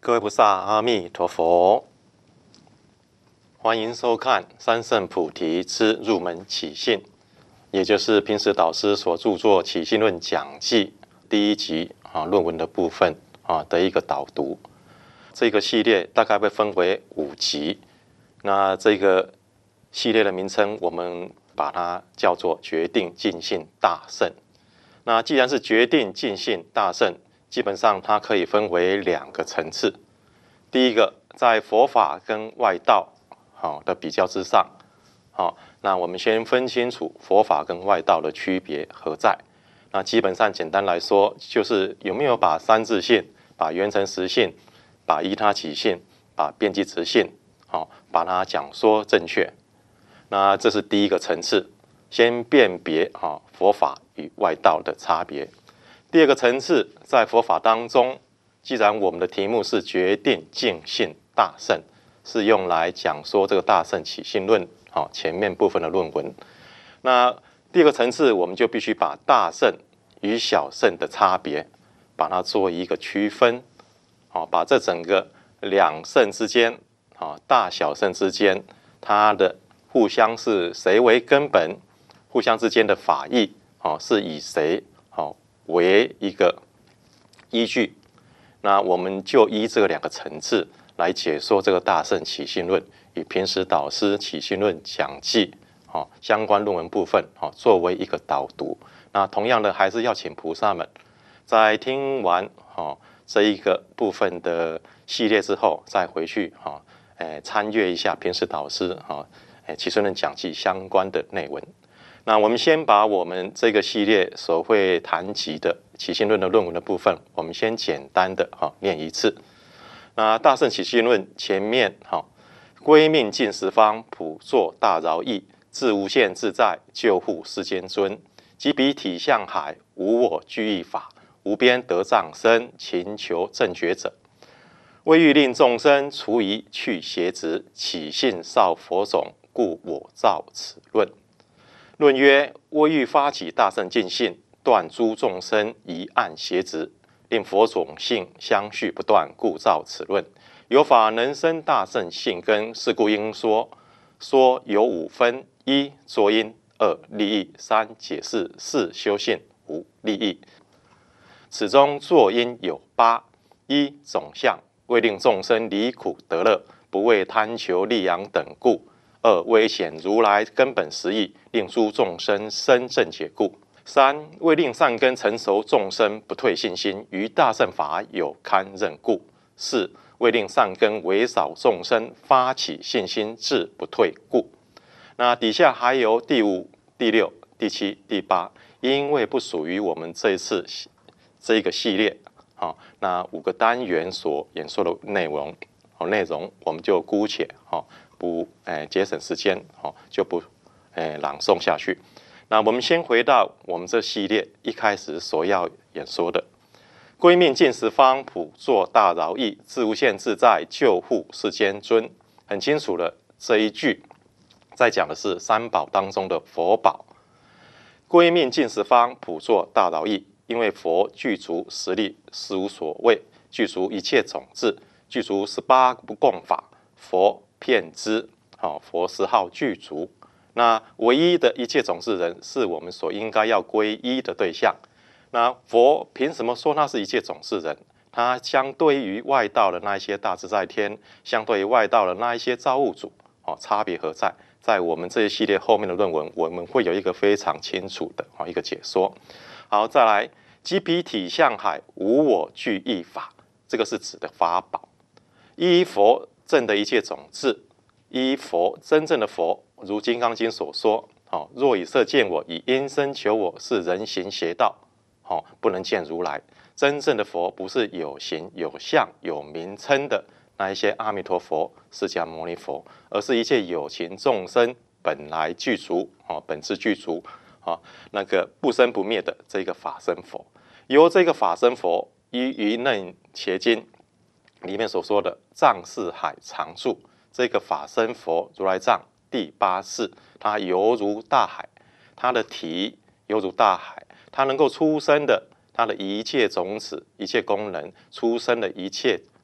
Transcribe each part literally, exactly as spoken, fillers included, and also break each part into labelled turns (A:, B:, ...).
A: 各位菩萨，阿弥陀佛！欢迎收看《三圣菩提之入门起信》，也就是平时导师所著作《起信论讲记》第一集啊论文的部分啊的一个导读。这个系列大概被分为五集，那这个系列的名称我们把它叫做“决定尽性大圣”。那既然是决定尽性大圣，基本上它可以分为两个层次。第一个，在佛法跟外道好的比较之上，好，那我们先分清楚佛法跟外道的区别何在。那基本上简单来说，就是有没有把三自性、把缘成实性、把依他起性、把遍计执性，好，把它讲说正确。那这是第一个层次，先辨别啊佛法与外道的差别。第二个层次，在佛法当中，既然我们的题目是决定尽性大圣，是用来讲说这个大圣起信论好前面部分的论文。那第二个层次，我们就必须把大圣与小圣的差别，把它做一个区分，好，把这整个两圣之间，好大小圣之间，它的互相是谁为根本，互相之间的法义，好是以谁好为一个依据。那我们就依这两个层次来解说这个大圣起信论与平时导师起信论讲记哦相关论文部分哦作为一个导读。那同样的还是要请菩萨们在听完哦这一个部分的系列之后，再回去哈诶参阅一下平时导师哈诶起信论讲记相关的内文。那我们先把我们这个系列所会谈及的起信论的论文的部分，我们先简单的哈念一次。那大圣起信论前面哈，归命尽十方，普作大饶益，自无限自在，救护世间尊。即彼体相海，无我居一法，无边得障生，勤求正觉者。为欲令众生除疑去邪执，起信少佛种，故我造此论。论曰：为欲发起大圣尽性，断诸众生疑暗邪执，令佛种性相续不断，故造此论。有法能生大圣性根，是故应说。说有五分：一作因，二利益，三解释，四修性，五利益。此中作因有八：一总相，为令众生离苦得乐，不为贪求利养等故。二为显如来根本实义，令诸众生生正解故。三为令善根成熟众生不退信心，于大乘法有堪任故。四为令善根为少众生发起信心志不退故。那底下还有第五、第六、第七、第八，因为不属于我们这一次这一个系列，好，那五个单元所演说的内容，好内容我们就姑且好。不，诶，节省时间，哦，就不，诶，朗诵下去。那我们先回到我们这系列一开始所要演说的：归命尽十方，普作大饶益，自无限自在，救护世间尊。很清楚了，这一句在讲的是三宝当中的佛宝。归命尽十方，普作大饶益，因为佛具足实力，实无所谓，具足一切种子，具足十八不共法，佛遍知，好，佛十号具足。那唯一的一切种子人，是我们所应该要皈依的对象。那佛凭什么说他是一切种子人？他相对于外道的那一些大自在天，相对于外道的那一些造物主，哦，差别何在？在我们这一系列后面的论文，我们会有一个非常清楚的哦一个解说。好，再来，即彼体相海，无我具一法，这个是指的法宝，依佛正的一切种子，依佛真正的佛，如《金刚经》所说，哦，若以色见我，以因身求我，是人行邪道，哦，不能见如来。真正的佛不是有形有相有名称的那一些阿弥陀佛、释迦牟尼佛，而是一切有情众生本来具足，哦，本质具足，哦，那个不生不灭的这个法身佛。由这个法身佛依于楞伽经里面所说的藏识海常住，这个法身佛如来藏第八世，它犹如大海，它的体犹如大海，它能够出生的，它的一切种子、一切功能，出生的一切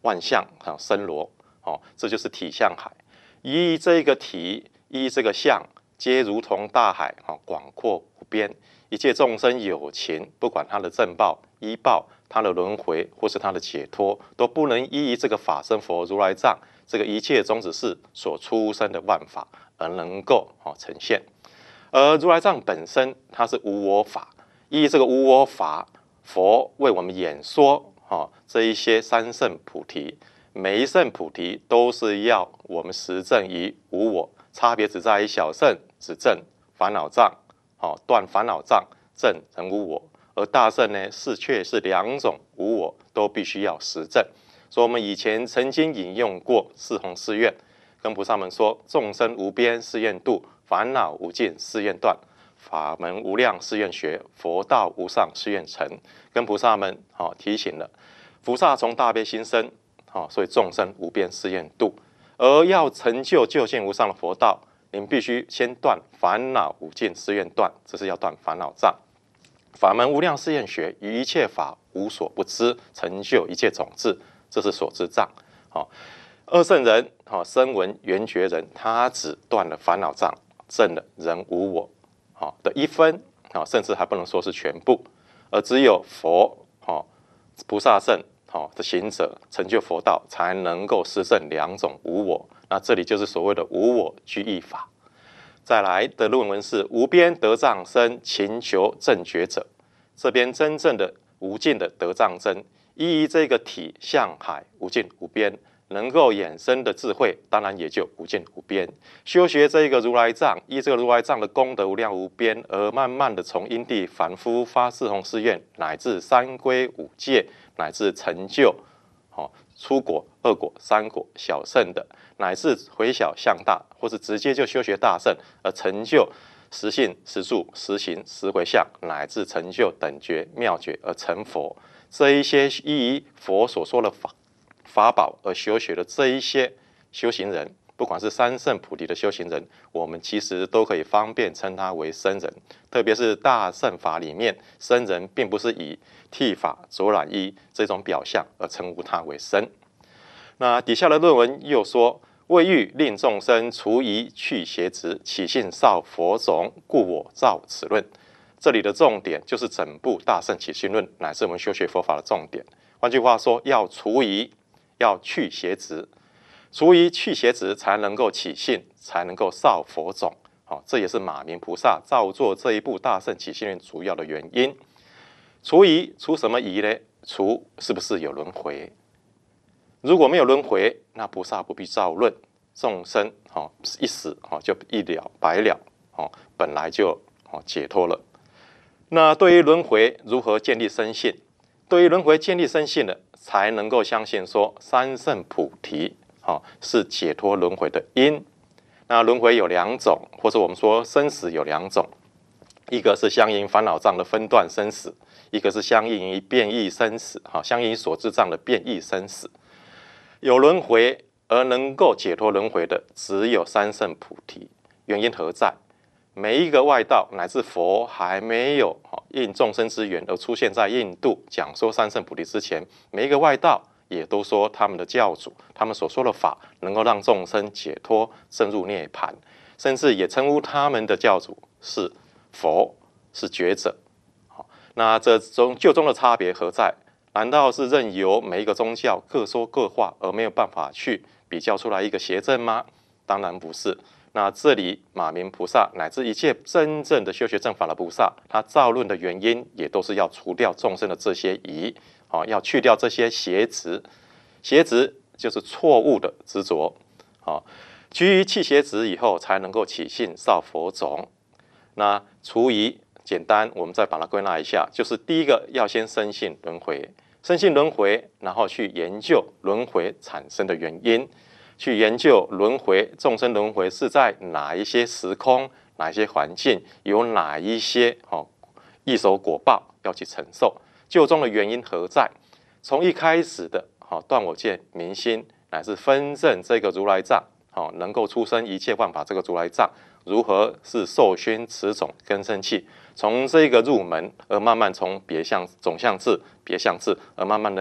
A: 万象啊森罗，哦，这就是体相海。依这个体，依这个相，皆如同大海啊，广阔无边。一切众生有情，不管他的正报、依报、他的轮回，或是他的解脱，都不能依于这个法身佛如来藏这个一切种子事所出生的万法而能够哦呈现。而如来藏本身它是无我法，依这个无我法，佛为我们演说哦这一些三圣菩提，每一圣菩提都是要我们实证于无我，差别只在于小圣只证烦恼障，哦断烦恼障，证人无我。而大圣呢，是却是两种无我都必须要实证。所以我们以前曾经引用过四弘誓愿，跟菩萨们说：众生无边誓愿度，烦恼无尽誓愿断，法门无量誓愿学，佛道无上誓愿成。跟菩萨们好、哦、提醒了，菩萨从大悲心生，好、哦，所以众生无边誓愿度。而要成就究竟无上的佛道，您必须先断烦恼无尽誓愿断，这是要断烦恼障。法门无量誓愿学，于一切法无所不知，成就一切种子，这是所知障。好，二圣人，好，声闻缘觉人，他只断了烦恼障，证了人无我，好的一分，好，甚至还不能说是全部。而只有佛，好，菩萨圣，好的行者，成就佛道，才能够实证两种无我。那这里就是所谓的无我居易法。再来的论文是无边得障生，勤求正觉者。这边真正的无尽的得障真，依于这个体相海无尽无边，能够衍生的智慧，当然也就无尽无边。修学这个如来藏，依这个如来藏的功德无量无边，而慢慢的从因地凡夫发四弘誓愿，乃至三归五戒，乃至成就，哦，初果、二果、三果小圣的，乃至回小向大，或是直接就修学大圣而成就实性、实住、实行、实回向，乃至成就等觉、妙觉而成佛。这一些依于佛所说的法法宝而修学的这一些修行人，不管是三圣菩提的修行人，我们其实都可以方便称他为僧人。特别是大乘法里面，僧人并不是以剃发、着染衣这种表象而称呼他为僧。那底下的论文又说，为欲令众生除疑去邪执，起信少佛种，故我造此论。这里的重点就是整部大乘起信论，乃是我们修学佛法的重点。换句话说，要除疑，要去邪执，除疑去邪执，才能够起信，才能够少佛种。好、哦，这也是马明菩萨造作这一部大乘起信论主要的原因。除疑，除什么疑呢？除是不是有轮回？如果没有轮回，那菩萨不必造论，众生哦一死哦就一了百了哦，本来就哦解脱了。那对于轮回如何建立深信？对于轮回建立深信了，才能够相信说三圣菩提哦是解脱轮回的因。那轮回有两种，或者我们说生死有两种，一个是相应烦恼障的分段生死，一个是相应于变异生死，哈，相应于所知障的变异生死。有轮回而能够解脱轮回的，只有三圣菩提。原因何在？每一个外道乃至佛还没有应众生之缘而出现在印度讲说三圣菩提之前，每一个外道也都说他们的教主，他们所说的法能够让众生解脱证入涅槃，甚至也称呼他们的教主是佛，是觉者。那这中究中的差别何在？难道是任由每一个宗教各说各话，而没有办法去比较出来一个邪正吗？当然不是。那这里马明菩萨乃至一切真正的修学正法的菩萨，他造论的原因也都是要除掉众生的这些疑，哦，要去掉这些邪执。邪执就是错误的执着，哦，居于弃邪执以后，才能够起信少佛种。那除疑简单，我们再把它归纳一下，就是第一个要先深信轮回。深信轮回，然后去研究轮回产生的原因，去研究轮回众生轮回是在哪一些时空、哪一些环境，有哪一些哦异熟果报要去承受，究中的原因何在？从一开始的哦断我见明心，乃至分证这个如来藏，哦能够出生一切万法这个如来藏，如何是受熏此种根生器？从这个入门，而慢慢从别相总相智、别相智，而慢慢的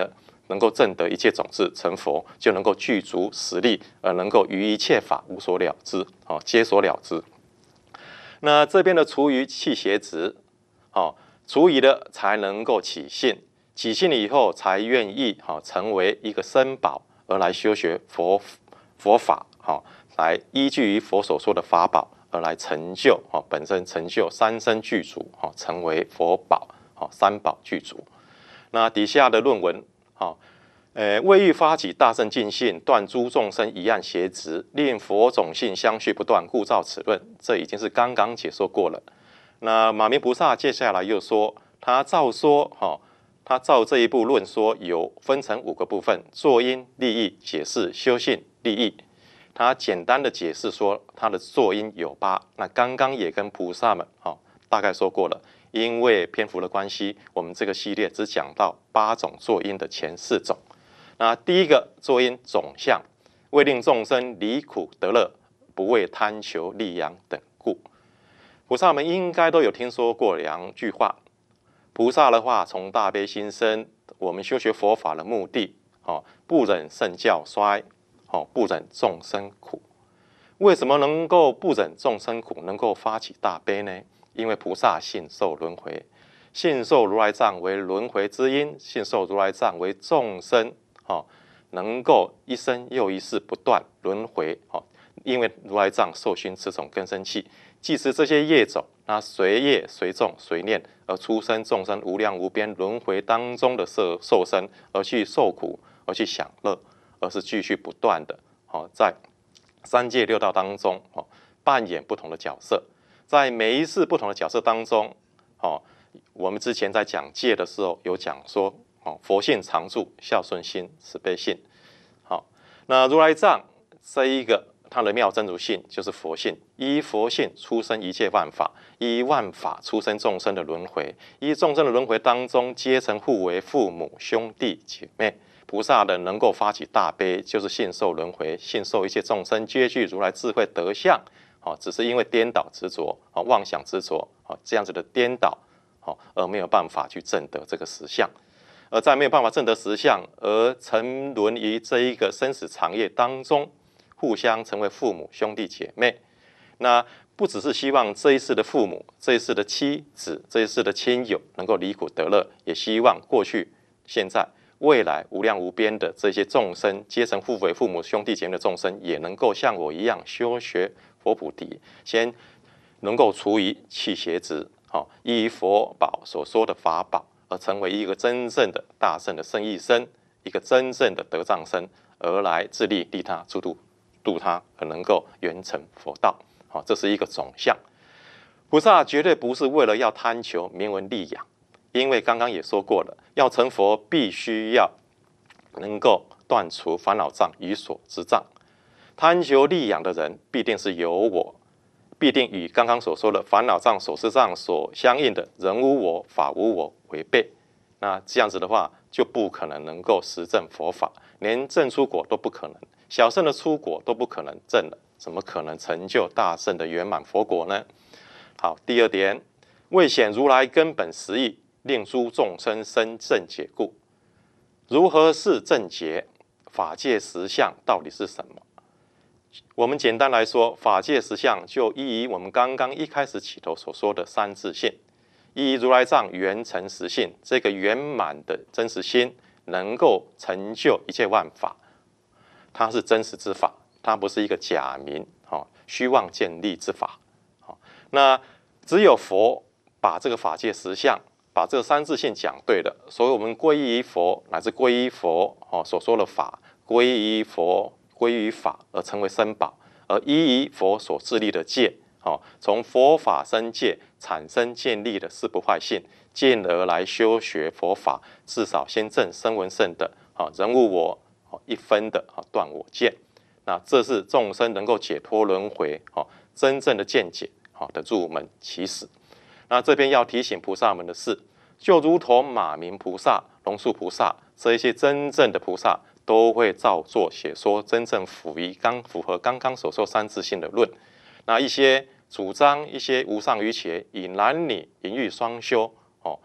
A: 能够证得一切种子，成佛就能够具足实力，而能够于一切法无所了之，哦，皆所了之。那这边的除于气邪执，哦，除以了才能够起信，起信了以后才愿意哈、哦、成为一个僧宝，而来修学佛佛法，哈、哦，来依据于佛所说的法宝，而来成就哈、哦、本身成就三身具足，哈、哦，成为佛宝，哈、哦，三宝具足。那底下的论文，哈、哦。呃，为欲发起大圣尽性，断诸众生一案邪执，令佛种性相续不断，故造此论。这已经是刚刚解说过了。那马明菩萨接下来又说，他照说，哈、哦，他照这一部论说，有分成五个部分：作因、利益、解释、修信、利益。他简单的解释说，他的作因有八。那刚刚也跟菩萨们，哈、哦，大概说过了。因为篇幅的关系，我们这个系列只讲到八种作因的前四种。那第一个作因总相，为令众生离苦得乐，不为贪求利养等故。菩萨们应该都有听说过两句话。菩萨的话从大悲心生，我们修学佛法的目的，哦，不忍圣教衰，哦，不忍众生苦。为什么能够不忍众生苦，能够发起大悲呢？因为菩萨信受轮回，信受如来藏为轮回之因，信受如来藏为众生。哦，能够一生又一世不断轮回，哦，因为如来藏受熏此种根生气，即使这些业种，那随业随众随念而出生众生无量无边轮回当中的受受生，而去受苦，而去享乐，而是继续不断的，哦，在三界六道当中，哦，扮演不同的角色，在每一世不同的角色当中，哦，我们之前在讲戒的时候有讲说。哦，佛性常住，孝顺心，慈悲性。好，那如来藏这一个它的妙真如性就是佛性，依佛性出生一切万法，依万法出生众生的轮回，依众生的轮回当中，皆成互为父母兄弟姐妹。菩萨的能够发起大悲，就是信受轮回，信受一切众生皆具如来智慧德相。哦，只是因为颠倒执着，哦，妄想执着，哦，这样子的颠倒，哦，而没有办法去证得这个实相。而在没有办法证得实相，而沉沦于这一个生死长夜当中，互相成为父母兄弟姐妹。那不只是希望这一世的父母、这一世的妻子、这一世的亲友能够离苦得乐，也希望过去、现在、未来无量无边的这些众生，皆成互为父母兄弟姐妹的众生，也能够像我一样修学佛菩提，先能够除于气邪执，好，依佛宝所说的法宝。而成为一个真正的大圣的圣意身，一个真正的得藏身，而来自利利他、助度度他，而能够圆成佛道。好，这是一个总相。菩萨绝对不是为了要贪求名闻利养，因为刚刚也说过了，要成佛必须要能够断除烦恼障与所知障。贪求利养的人，必定是有我。必定与刚刚所说的烦恼障、所知障所相应的人无我、法无我违背。那这样子的话，就不可能能够实证佛法，连证出果都不可能，小圣的出果都不可能证了，怎么可能成就大圣的圆满佛果呢？好，第二点，为显如来根本实义，令诸众生生正解故。如何是正解？法界实相到底是什么？我们简单来说，法界实相就依于我们刚刚一开始起头所说的三自性，依如来藏圆成实性，这个圆满的真实心能够成就一切万法，它是真实之法，它不是一个假名，哦，虚妄建立之法。哦，那只有佛把这个法界实相，把这个三自性讲对了，所以我们皈依佛，乃至皈依佛哦所说的法，皈依佛。归于法而成为僧宝，而依于佛所制立的戒，哦，从佛法生戒产生建立的四不坏性，进而来修学佛法，至少先证声闻乘的啊人无我一分的啊断我见，那这是众生能够解脱轮回哦真正的见解好的入门起始。那这边要提醒菩萨们的是，就如同马明菩萨、龙树菩萨这一些真正的菩萨。都会照做写说真正符于刚符合刚刚所说三自性的论。那一些主张一些无上瑜伽以男女淫欲双修哦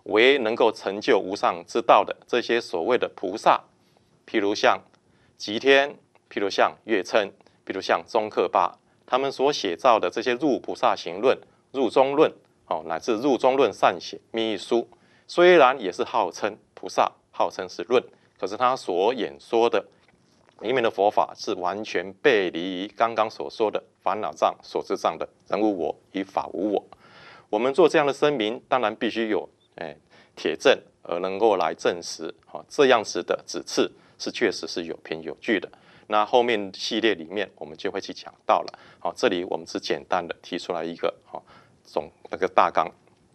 A: 为能够成就无上之道的这些所谓的菩萨，譬如像吉天，譬如像月称，譬如像宗喀巴，他们所写造的这些入菩萨行论、入中论，哦，乃至入中论善写密意书，虽然也是号称菩萨，号称是论，可是他所演说的里面的佛法是完全背离于刚刚所说的烦恼障、所知障的人无我与法无我。我们做这样的声明，当然必须有哎铁证，而能够来证实，哦，这样子的指示是确实是有凭有据的。那后面系列里面我们就会去讲到了。好，这里我们只简单的提出来一个好总那个大纲。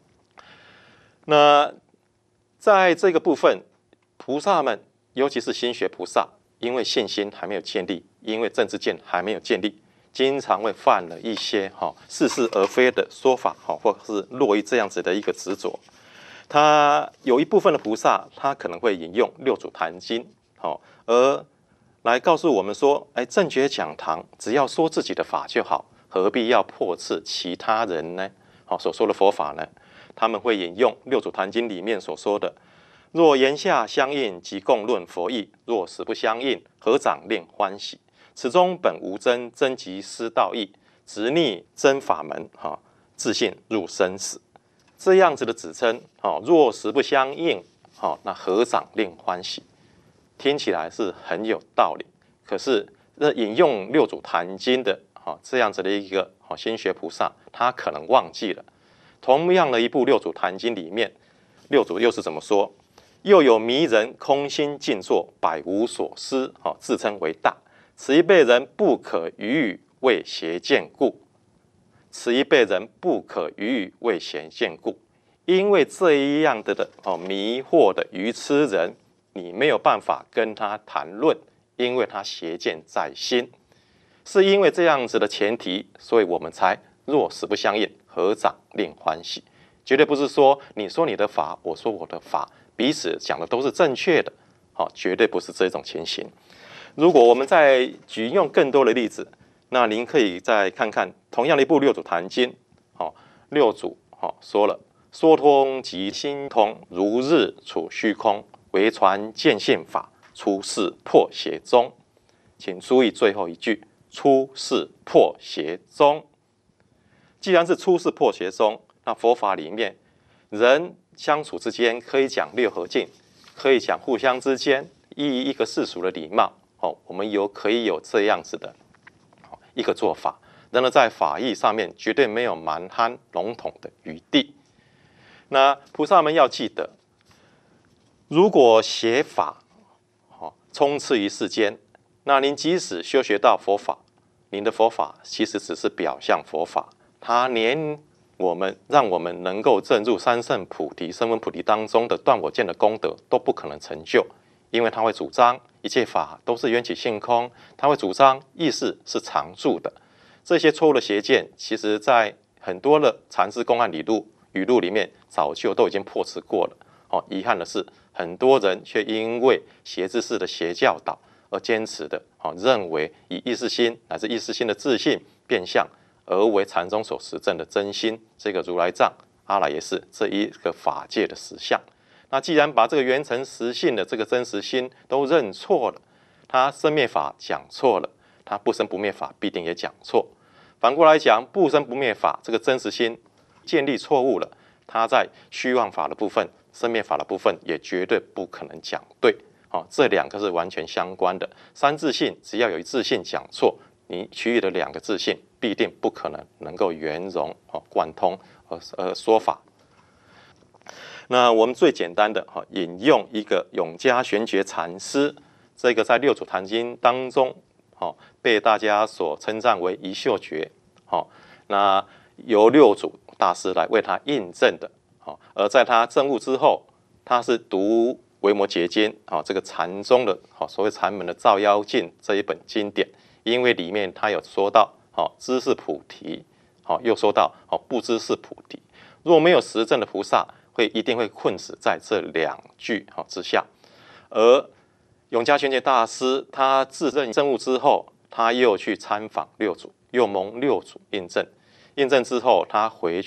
A: 那在这个部分，菩萨们，尤其是心学菩萨，因为信心还没有建立，因为正知见还没有建立，经常会犯了一些哈似是而非的说法，哈，或是落于这样子的一个执着。他有一部分的菩萨，他可能会引用六祖坛经，好，而来告诉我们说，哎，正觉讲堂只要说自己的法就好，何必要破斥其他人呢？好，所说的佛法呢，他们会引用六祖坛经里面所说的：若言下相应，即共论佛意；若实不相应，合掌令欢喜。此中本无真，真即失道义，直逆真法门，哈，自信入生死。这样子的指称，哦，若实不相应，哦，那合掌令欢喜，听起来是很有道理。可是，那引用六祖坛经的，哦，这样子的一个哦心学菩萨，他可能忘记了，同样的一部六祖坛经里面，六祖又是怎么说？又有迷人空心静坐，百无所思，哦，自称为大。此一辈人不可与语为邪见故。此一辈人不可与语为邪见故。因为这样的的哦迷惑的愚痴人，你没有办法跟他谈论，因为他邪见在心。是因为这样子的前提，所以我们才若实不相应，合掌令欢喜。绝对不是说你说你的法，我说我的法，彼此讲的都是正确的，好，绝对不是这种情形。如果我们再举用更多的例子，那您可以再看看同样的一部《六祖坛经》，好，六祖好说了，说通即心通，如日处虚空，唯传见性法，出世破邪宗。请注意最后一句，出世破邪宗。既然是出世破邪宗，那佛法里面人相处之间可以讲六合敬，可以讲互相之间依一个世俗的礼貌，哦，我们有可以有这样子的一个做法。然而在法义上面绝对没有蛮憨笼统的余地。那菩萨们要记得，如果邪法哦充斥于世间，那您即使修学到佛法，您的佛法其实只是表象佛法，它连我们让我们能够证入三圣菩提、声闻菩提当中的断我见的功德都不可能成就，因为它会主张一切法都是缘起性空，它会主张意识是常住的。这些错误的邪见，其实在很多的禅师公案语录语录里面早就都已经破斥过了。哦，遗憾的是，很多人却因为邪知识的邪教导而坚持的，哦，认为以意识心乃至意识心的自信变相，而为禅宗所实证的真心。这个如来藏、阿赖耶识这一个法界的实相。那既然把这个圆成实性的这个真实心都认错了，他生灭法讲错了，他不生不灭法必定也讲错。反过来讲，不生不灭法这个真实心建立错误了，他在虚妄法的部分、生灭法的部分也绝对不可能讲对。哦，这两个是完全相关的。三自性只要有一自性讲错，你其余的两个自性必定不可能能够圆融、哦贯通而而说法。那我们最简单的哈，引用一个永嘉玄觉禅师，这个在六祖坛经当中，哦，被大家所称赞为一秀觉，哦，那由六祖大师来为他印证的，哦，而在他证悟之后，他是读维摩诘经，哦，这个禅宗的，哦，所谓禅门的照妖镜这一本经典，因为里面他有说到，哦，知是菩提，哦，又说到，哦，不知是菩提。若没有实证的菩萨，会一定会困死在这两句之下。而永嘉玄觉大师他自证证悟之后，他又去参访六祖，又蒙六祖印证。印证之后，他回去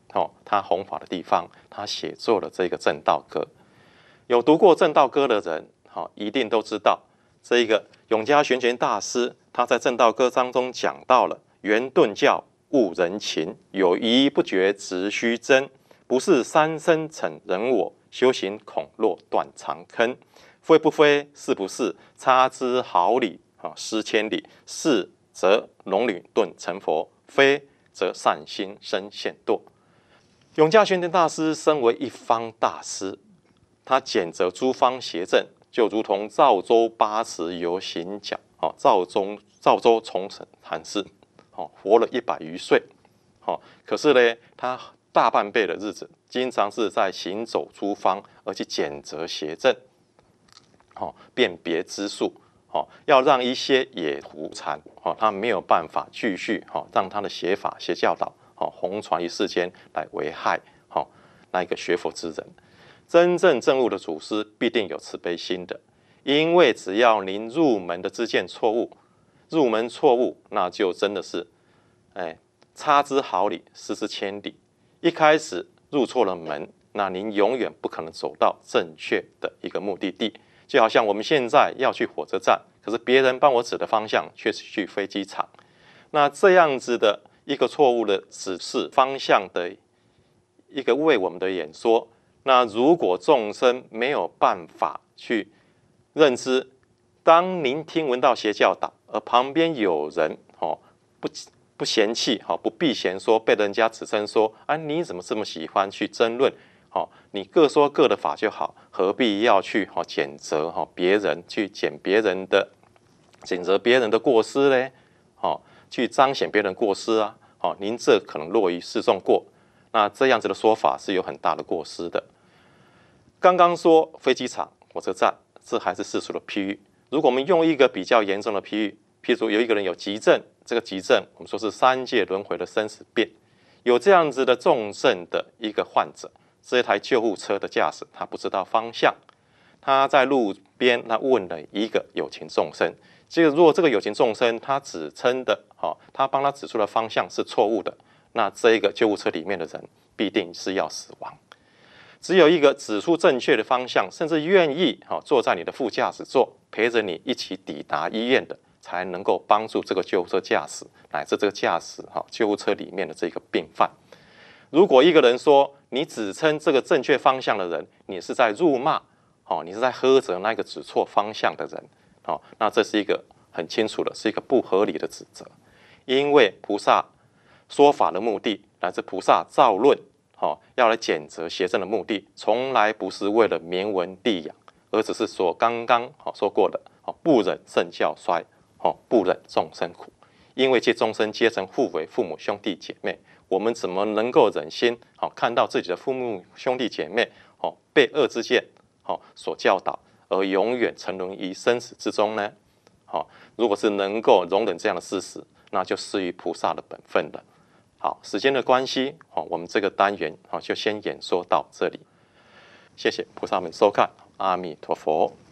A: 哦，他弘法的地方，他写作了这个正道歌。有读过正道歌的人，好、哦，一定都知道这一个永嘉玄觉大师，他在正道歌当中讲到了圆顿教误人情，有疑不决直须真，不是三生逞人我，修行恐落断肠坑。非不非，是不是，差之毫厘，啊，失千里。是则龙女顿成佛，非则善心生现堕。永嘉玄觉大师身为一方大师，他检责诸方邪正，就如同赵州八尺有行脚，哦，赵州赵州重臣禅师，哦，活了一百余岁，哦，可是呢，他大半辈的日子，经常是在行走诸方，而去检责邪正，哦，辨别之术，哦，要让一些野狐禅，哦，他没有办法继续，哦，让他的邪法、邪教导，哦，红传于世间，来危害，哦，那一个学佛之人。真正正悟的祖师必定有慈悲心的，因为只要您入门的知见错误，入门错误，那就真的是，哎，差之毫厘，失之千里。一开始入错了门，那您永远不可能走到正确的一个目的地。就好像我们现在要去火车站，可是别人帮我指的方向却是去飞机场，那这样子的一个错误的指示方向的一个为我们的演说。那如果众生没有办法去认知，当您听闻到邪教导，而旁边有人哦不不嫌弃，哦不避嫌说，被人家指称说，啊你怎么这么喜欢去争论？哦，你各说各的法就好，何必要去哦谴责哦别人，去检别人的谴责别人的过失呢？哦，去彰显别人过失啊？哦，您这可能落于示众过。那这样子的说法是有很大的过失的。刚刚说飞机场、火车站，这还是世俗的譬喻。如果我们用一个比较严重的譬喻，譬如有一个人有急症，这个急症我们说是三界轮回的生死变，有这样子的重症的一个患者，这台救护车的驾驶他不知道方向，他在路边他问了一个有情众生，这个如果这个有情众生他指称的，哦，他帮他指出的方向是错误的，那这个救护车里面的人必定是要死亡。只有一个指出正确的方向，甚至愿意坐在你的副驾驶座，陪着你一起抵达医院的，才能够帮助这个救护车驾驶，乃至这个驾驶救护车里面的这个病患。如果一个人说你指称这个正确方向的人，你是在辱骂，你是在呵责那个指错方向的人，那这是一个很清楚的，是一个不合理的指责。因为菩萨说法的目的，乃至菩萨造论，哦，要来谴责邪正的目的，从来不是为了名闻利养，而只是说刚刚说过的，不忍圣教衰，不忍众生苦。因为借众生皆曾互为父母兄弟姐妹，我们怎么能够忍心看到自己的父母兄弟姐妹被恶之见所教导，而永远沉沦于生死之中呢？如果是能够容忍这样的事实，那就适于菩萨的本分了。好，时间的关系，我们这个单元就先演说到这里。谢谢菩萨们收看，阿弥陀佛。